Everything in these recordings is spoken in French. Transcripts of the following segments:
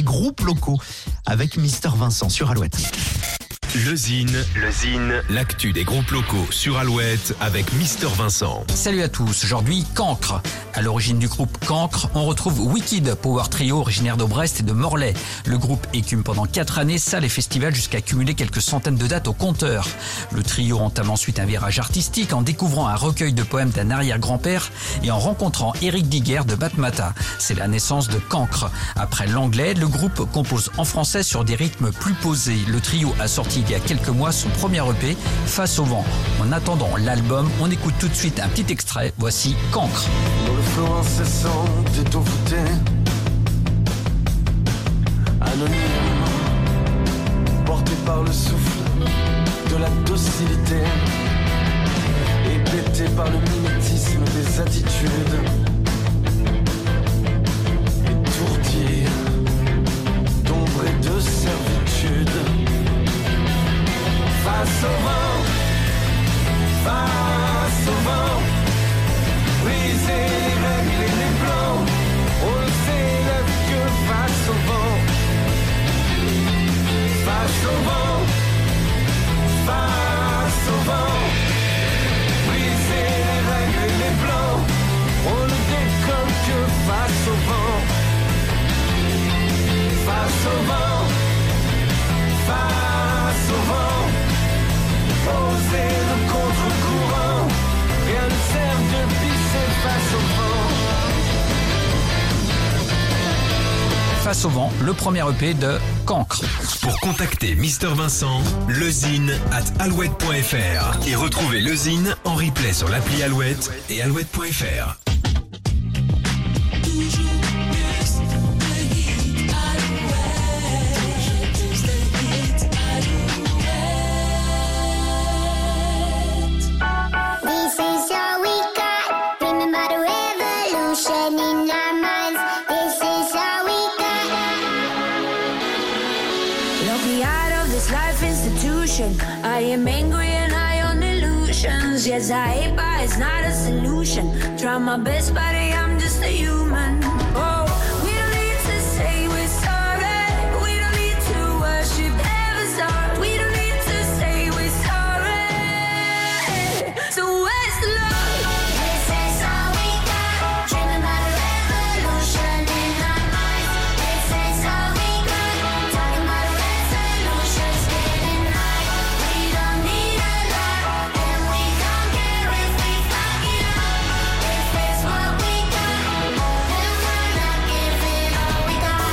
groupes locaux avec Mister Vincent sur Alouette. Le Zine, l'actu des groupes locaux sur Alouette avec Mister Vincent. Salut à tous, aujourd'hui Cancre. À l'origine du groupe Cancre, on retrouve Wicked, power trio originaire de Brest et de Morlaix. Le groupe écume pendant 4 années salles et festivals jusqu'à cumuler quelques centaines de dates au compteur. Le trio entame ensuite un virage artistique en découvrant un recueil de poèmes d'un arrière-grand-père et en rencontrant Eric Diguer de Batmata. C'est la naissance de Cancre. Après l'anglais, le groupe compose en français sur des rythmes plus posés. Le trio a sorti il y a quelques mois son premier EP, Face au vent. En attendant l'album, on écoute tout de suite un petit extrait. Voici Cancre. Dans le flot incessant des taux voûtés, anonyme, porté par le souffle de la docilité, hébété par le mimétisme des attitudes, étourdi d'ombre et de servitude. Face au vent, face au vent, briser les règles et les plans, on ne s'élève que face au vent. Face au vent, face au vent, briser les règles et les plans, on ne décolle que face au vent. Face au vent, face au vent, poser le contre-courant, rien ne sert de pisser face au vent. Face au vent, le premier EP de Cancre. Pour contacter Mister Vincent, lezine@alouette.fr et retrouver le Zine en replay sur l'appli Alouette et alouette.fr. I am angry and high on illusions. Yes, I hate, but it's not a solution. Try my best, buddy, I'm just a human. Oh, we don't need to say we're sorry. We don't need to worship heaven's heart. We don't need to say we're sorry. So where's the love? This is all we got. Dreaming about a revolution in our minds. This is all we got. Talking about a resolution, getting high. We don't need a lot, and we don't care if we fuck it up. If it's what we got, then why not give it all we got?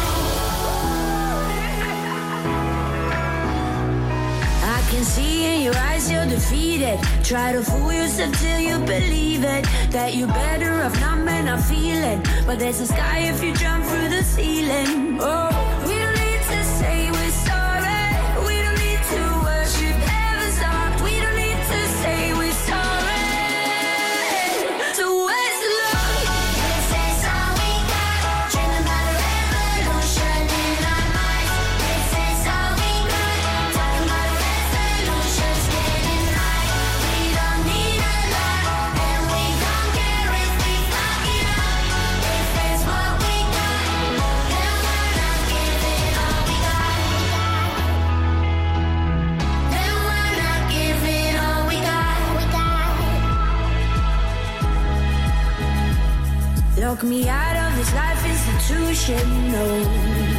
I can see in your eyes you're defeated. Try to fool yourself till you believe it, that you're better off not may not feel it. But there's a sky if you jump through the ceiling. Oh, we don't need to say we're sorry. We don't need to worship heaven's heart. We don't need to say we're sorry. So where's the love? This is all we got. Dreaming about a revolution in our minds. This is all we got. Talking about a resolution, getting high. We don't need a lot, and we don't care if we fuck it up. If it's what we got, then why not give it all we got? Then why not give it all we got? Lock me out of this life institution, no.